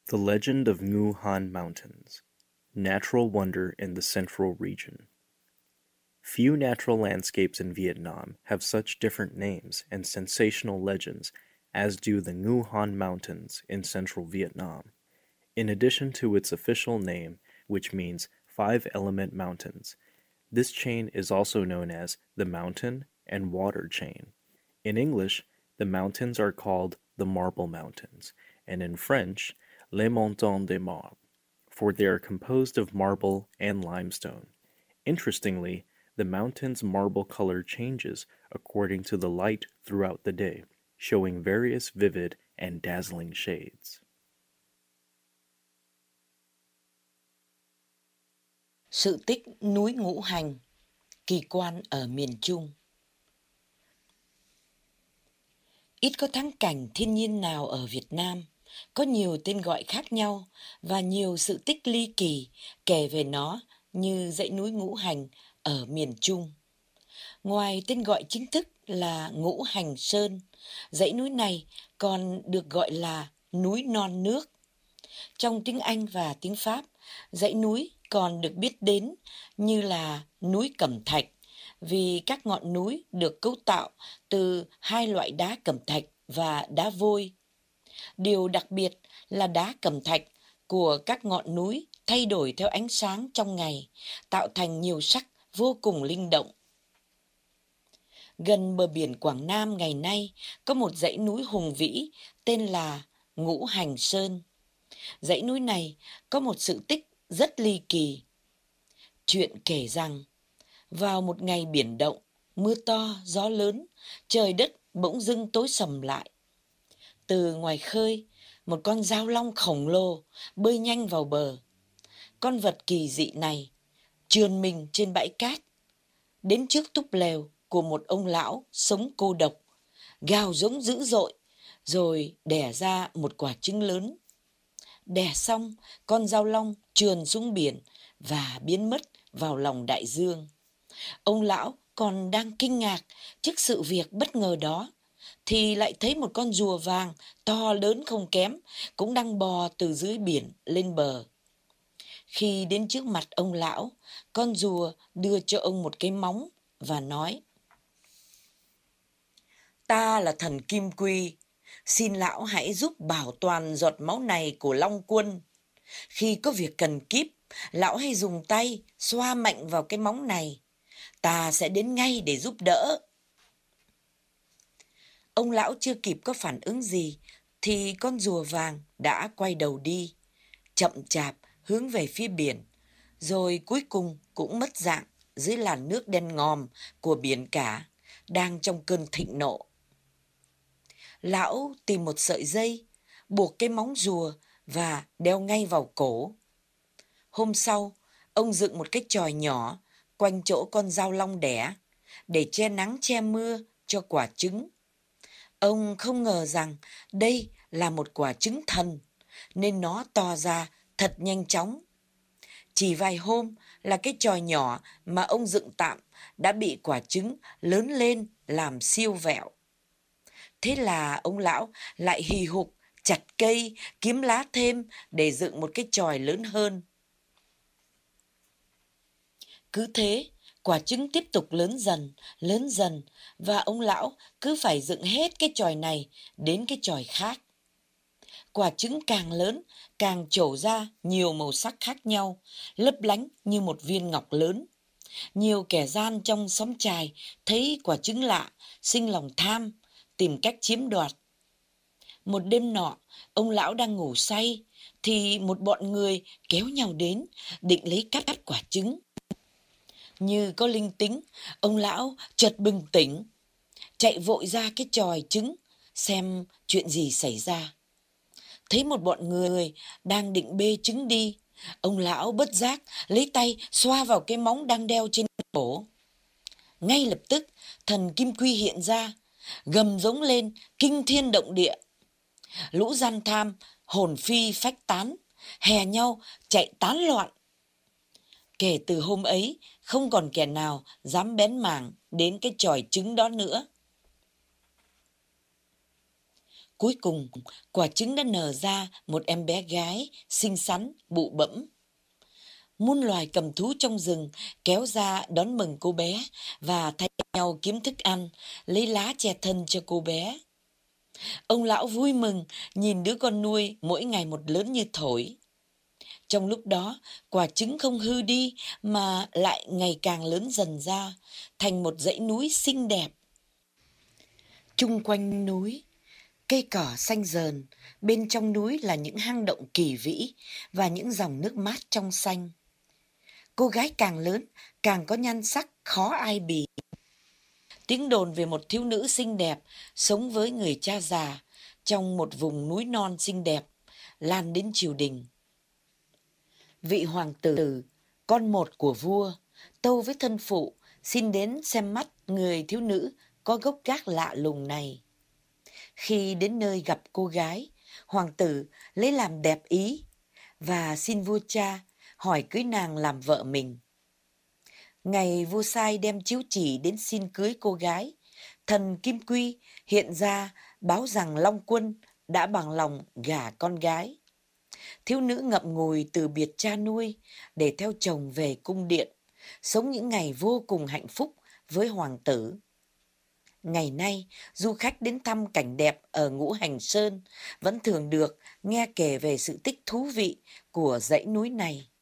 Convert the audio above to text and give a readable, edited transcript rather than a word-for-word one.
The Legend of Ngu Han Mountains, Natural Wonder in the Central Region. Few natural landscapes in Vietnam have such different names and sensational legends as do the Ngu Han Mountains in central Vietnam. In addition to its official name, which means Five Element Mountains, this chain is also known as the Mountain and Water Chain. In English, the mountains are called the Marble Mountains, and in French, Les Montagnes de Marbre, for they are composed of marble and limestone. Interestingly, the mountain's marble color changes according to the light throughout the day, showing various vivid and dazzling shades. Sự tích núi Ngũ Hành, kỳ quan ở miền Trung. Ít có thắng cảnh thiên nhiên nào ở Việt Nam, có nhiều tên gọi khác nhau và nhiều sự tích ly kỳ kể về nó như dãy núi Ngũ Hành ở miền Trung. Ngoài tên gọi chính thức là Ngũ Hành Sơn, dãy núi này còn được gọi là núi non nước. Trong tiếng Anh và tiếng Pháp, dãy núi còn được biết đến như là núi Cẩm Thạch vì các ngọn núi được cấu tạo từ hai loại đá cẩm thạch và đá vôi. Điều đặc biệt là đá cẩm thạch của các ngọn núi thay đổi theo ánh sáng trong ngày, tạo thành nhiều sắc vô cùng linh động. Gần bờ biển Quảng Nam ngày nay có một dãy núi hùng vĩ tên là Ngũ Hành Sơn. Dãy núi này có một sự tích rất ly kỳ. Chuyện kể rằng, vào một ngày biển động, mưa to, gió lớn, trời đất bỗng dưng tối sầm lại. Từ ngoài khơi, một con dao long khổng lồ bơi nhanh vào bờ. Con vật kỳ dị này trườn mình trên bãi cát, đến trước túp lều của một ông lão sống cô độc, gào giống dữ dội, rồi đẻ ra một quả trứng lớn. Đẻ xong, con dao long trườn xuống biển và biến mất vào lòng đại dương. Ông lão còn đang kinh ngạc trước sự việc bất ngờ đó, thì lại thấy một con rùa vàng to lớn không kém cũng đang bò từ dưới biển lên bờ. Khi đến trước mặt ông lão, con rùa đưa cho ông một cái móng và nói: "Ta là thần Kim Quy, xin lão hãy giúp bảo toàn giọt máu này của Long Quân. Khi có việc cần kíp, lão hãy dùng tay xoa mạnh vào cái móng này. Ta sẽ đến ngay để giúp đỡ." Ông lão chưa kịp có phản ứng gì thì con rùa vàng đã quay đầu đi, chậm chạp hướng về phía biển, rồi cuối cùng cũng mất dạng dưới làn nước đen ngòm của biển cả, đang trong cơn thịnh nộ. Lão tìm một sợi dây, buộc cái móng rùa và đeo ngay vào cổ. Hôm sau, ông dựng một cái chòi nhỏ quanh chỗ con dao long đẻ, để che nắng che mưa cho quả trứng. Ông không ngờ rằng đây là một quả trứng thần, nên nó to ra thật nhanh chóng. Chỉ vài hôm là cái chòi nhỏ mà ông dựng tạm đã bị quả trứng lớn lên làm siêu vẹo. Thế là ông lão lại hì hục chặt cây, kiếm lá thêm để dựng một cái chòi lớn hơn. Cứ thế, quả trứng tiếp tục lớn dần, và ông lão cứ phải dựng hết cái chòi này đến cái chòi khác. Quả trứng càng lớn, càng trổ ra nhiều màu sắc khác nhau, lấp lánh như một viên ngọc lớn. Nhiều kẻ gian trong xóm chài thấy quả trứng lạ, sinh lòng tham, tìm cách chiếm đoạt. Một đêm nọ, ông lão đang ngủ say, thì một bọn người kéo nhau đến, định lấy cắp quả trứng. Như có linh tính, ông lão chợt bừng tỉnh, chạy vội ra cái chòi trứng, xem chuyện gì xảy ra. Thấy một bọn người đang định bê trứng đi, ông lão bất giác lấy tay xoa vào cái móng đang đeo trên cổ. Ngay lập tức, thần Kim Quy hiện ra, gầm giống lên kinh thiên động địa. Lũ gian tham hồn phi phách tán, hè nhau chạy tán loạn. Kể từ hôm ấy, không còn kẻ nào dám bén mảng đến cái chòi trứng đó nữa. Cuối cùng, quả trứng đã nở ra một em bé gái, xinh xắn, bụ bẫm. Muôn loài cầm thú trong rừng kéo ra đón mừng cô bé và thay nhau kiếm thức ăn, lấy lá che thân cho cô bé. Ông lão vui mừng nhìn đứa con nuôi mỗi ngày một lớn như thổi. Trong lúc đó, quả trứng không hư đi mà lại ngày càng lớn dần ra, thành một dãy núi xinh đẹp. Chung quanh núi, cây cỏ xanh rờn, bên trong núi là những hang động kỳ vĩ và những dòng nước mát trong xanh. Cô gái càng lớn, càng có nhan sắc khó ai bì. Tiếng đồn về một thiếu nữ xinh đẹp sống với người cha già trong một vùng núi non xinh đẹp lan đến triều đình. Vị hoàng tử, con một của vua, tâu với thân phụ xin đến xem mắt người thiếu nữ có gốc gác lạ lùng này. Khi đến nơi gặp cô gái, hoàng tử lấy làm đẹp ý và xin vua cha hỏi cưới nàng làm vợ mình. Ngày vua sai đem chiếu chỉ đến xin cưới cô gái, thần Kim Quy hiện ra báo rằng Long Quân đã bằng lòng gả con gái. Thiếu nữ ngậm ngùi từ biệt cha nuôi để theo chồng về cung điện, sống những ngày vô cùng hạnh phúc với hoàng tử. Ngày nay, du khách đến thăm cảnh đẹp ở Ngũ Hành Sơn vẫn thường được nghe kể về sự tích thú vị của dãy núi này.